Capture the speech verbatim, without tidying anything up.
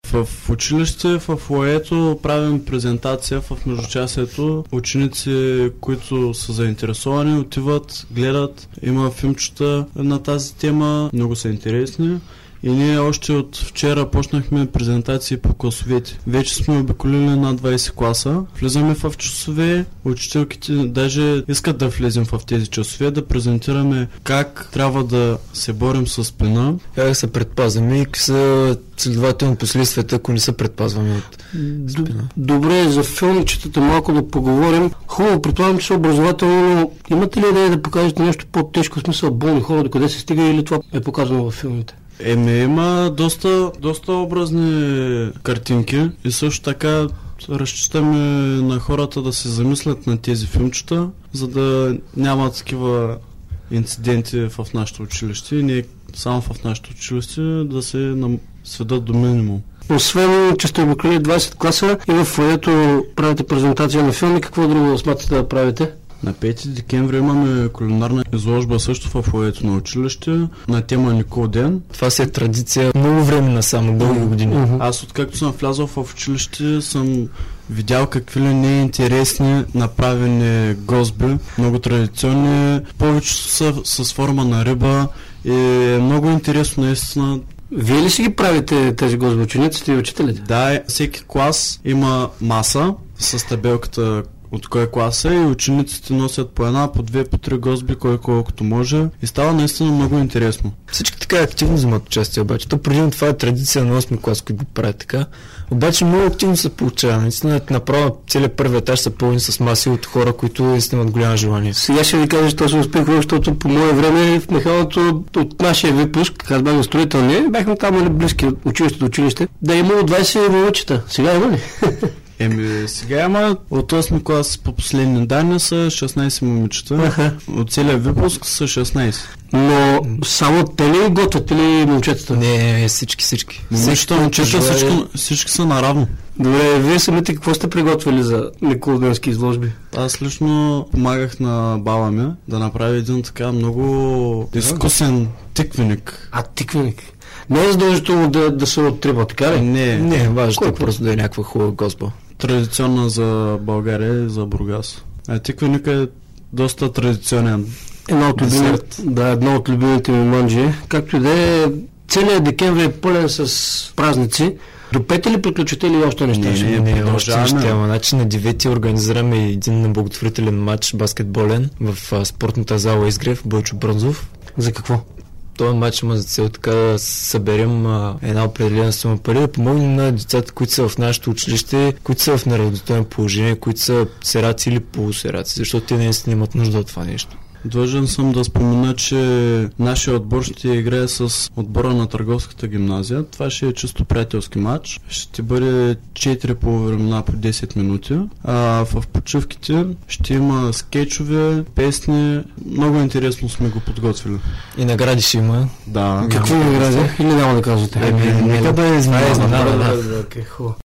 В училище, в фоайето правим презентация в междучасието. Ученици, които са заинтересовани, отиват, гледат. Има филмчета на тази тема, много са интересни. И ние още от вчера почнахме презентации по класовете. Вече сме обиколили на двайсет класа. Влизаме в часове, учителките даже искат да влезем в тези часове, да презентираме как трябва да се борим с спина. Как да се предпазваме и какви са следователно последствията, ако не се предпазваме от спина. Добре, за филмчетата малко да поговорим. Хубаво, предполагам, че са образователно, но имате ли идея да покажете нещо по-тежко, в смисъл болни хора, до къде се стига или това е показано във филмите? Еми, има доста, доста образни картинки и също така разчитаме на хората да се замислят на тези филмчета, за да няма такива инциденти в нашето училище и не само в нашето училище, да се сведат до минимум. Освен, че сте обиколили двайсет класа и в фоайето правите презентация на филми, какво друго смятате да правите? На пети декември имаме кулинарна изложба също в фоайето на училище на тема Никол ден. Това си е традиция много време на само дълги години. Uh-huh. Аз откакто съм влязъл в училище съм видял какви ли не интересни направени гозби, много традиционни, повече са с форма на риба и е много интересно наистина. Вие ли си ги правите тези гозби, учениците и учителите? Да, всеки клас има маса с табелката от кой клас е и учениците носят по една, по две, по три гозби, кой колкото може и става наистина много интересно. Всички така активно вземат участие, обаче. То преди това е традиция на осми клас, които го правят така. Обаче много активно се получава. Наистина направо целият първи етаж са пълни с маси от хора, които наистина имат голямо желание. Сега ще ви кажа, че се успех, защото по мое време в механото от нашия випуск, аз бях на строителния, бяхме там близки от училище до училище, да е имало двайсет момичета. Сега има ли? Еми, сега има от осми клас по последни данни са шестнайсет момичета. Аха. От целия випуск са шестнайсет. Но само те ли готвят или момчетата? Не, всички, всички. Момичета, момчета, всички, всички са наравно. Добре, вие самите какво сте приготвили за николденски изложби? Аз лично помагах на баба ми да направи един така много изкусен тиквеник. А, тиквеник? Не е задължително да, да се оттриба, така ли? Не, не е важно, просто да е някаква хубава гозба. Традиционна за България и за Бургас. А тиквеника е доста традиционен. Една от любимите, да, една от любимите ми манджи. Както и да е, целият декември е пълен с празници. До пети ли приключите или още неща? Не, не, не, още неща. Значи на девети организираме един благотворителен матч баскетболен в а, спортната зала Изгрев, Бойчо Брънзов. За какво? Този матч има за цел така да съберем а, една определена сума пари, да помогнем на децата, които са в нашето училище, които са в неравностойно положение, които са сераци или полусераци, защото те наистина имат нужда от това нещо. Длъжен съм да спомена, че нашия отбор ще играе с отбора на Търговската гимназия. Това ще е чисто приятелски матч. Ще бъде четири полувремена по десет минути. А в почивките ще има скетчове, песни. Много интересно сме го подготвили. И награди ще има. Да. Какво награди? Или няма да казвате? Еми, нека да е изненада. Да, да, да, да,